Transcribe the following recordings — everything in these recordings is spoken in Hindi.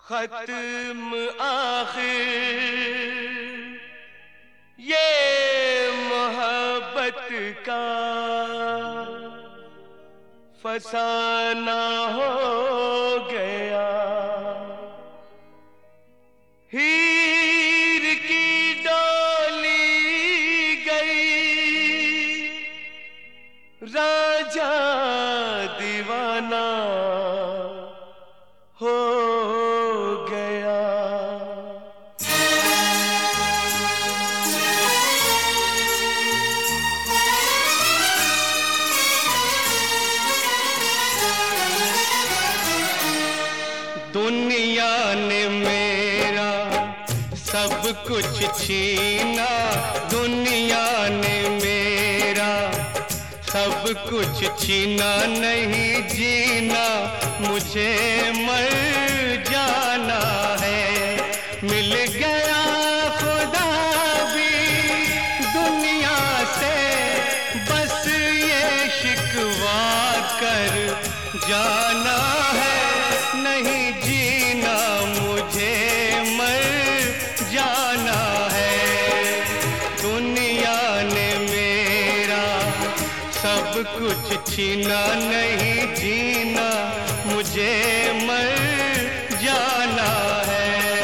खत्म आखिर ये मोहब्बत का फसाना हो गया। हीर की डोली गई, राजा दीवाना हो गया। दुनिया ने मेरा सब कुछ छीना, दुनिया ने मेरा सब कुछ छीना, नहीं जीना मुझे मर जाना है। मिल गया खुदा भी दुनिया से, बस ये शिकवा कर जाना है। नहीं जीना मुझे मर जाना है। दुनिया ने मेरा सब कुछ छीना, नहीं जीना मुझे मर जाना है।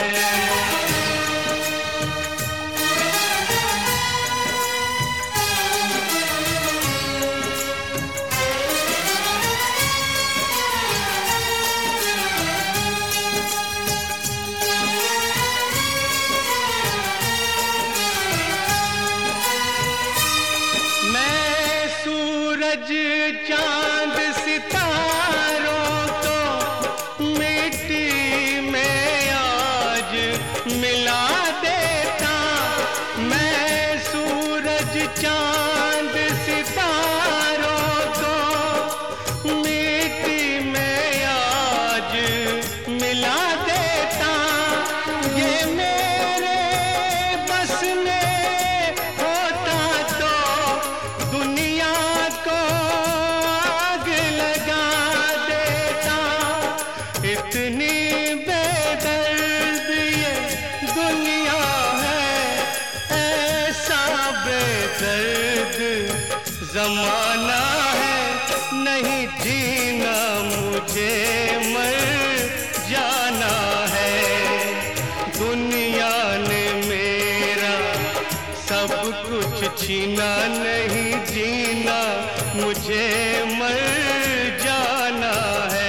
सूरज चांद सितारों को मिट्टी में आज मिला देता। मैं सूरज चांद सितारों को मिट्टी में आज मिला देता। ये मेरे बस में होता तो दुनिया को आग लगा देता। इतनी बेदर्द ये दुनिया है, ऐसा बेदर्द जमाना है। नहीं जीना मुझे मर जाना है। दुनिया ने मेरा सब कुछ छीना, नहीं जीना मुझे मर जाना है।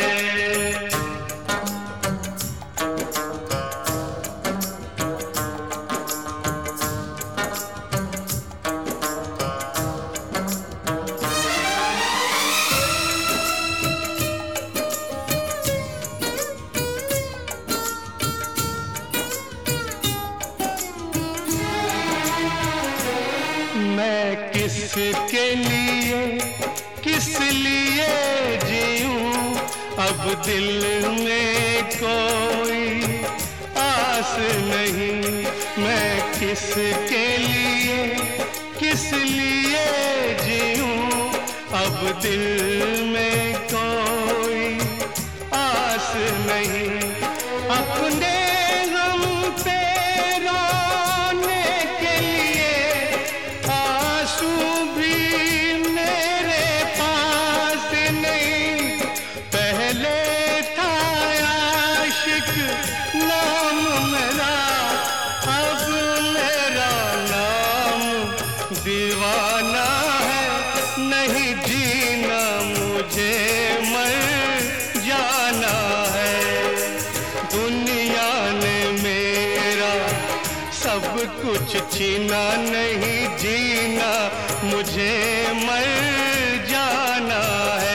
मैं किसके लिए किस लिए जीऊं, अब दिल में कोई आस नहीं। मैं किसके लिए किस लिए जीऊं, अब दिल में कोई आस नहीं। अपने गम पे रोने के लिए आंसू भी मेरे पास नहीं। पहले था आशिक नाम मेरा, अब मेरा नाम दीवाना है। नहीं जीना मुझे मर जाना है। दुनिया ने मेरा सब कुछ छीना, नहीं जीना मुझे मर जाना है।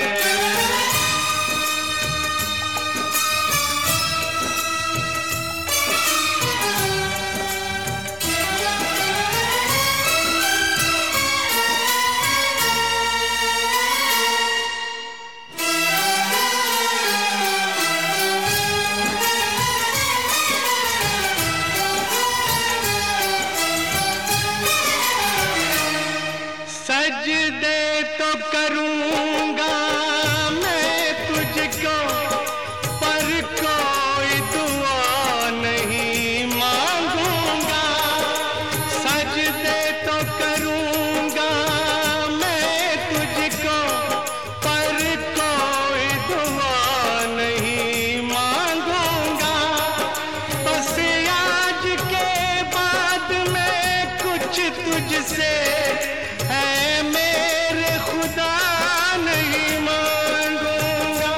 सजदे तो करूंगा मैं तुझको, पर कोई तुझसे है मेरे खुदा नहीं मांगूंगा।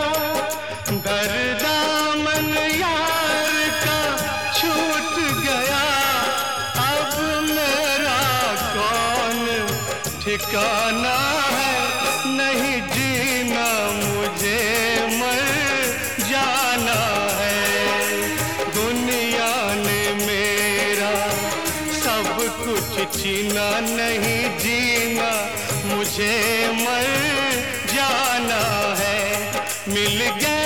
दामन यार का छूट गया, अब मेरा कौन ठिकाना है। नहीं जीना मुझे, मर जाना है। दुनिया ने मेरा सब कुछ छीना, नहीं जीना मुझे, मर जाना है। मिल गया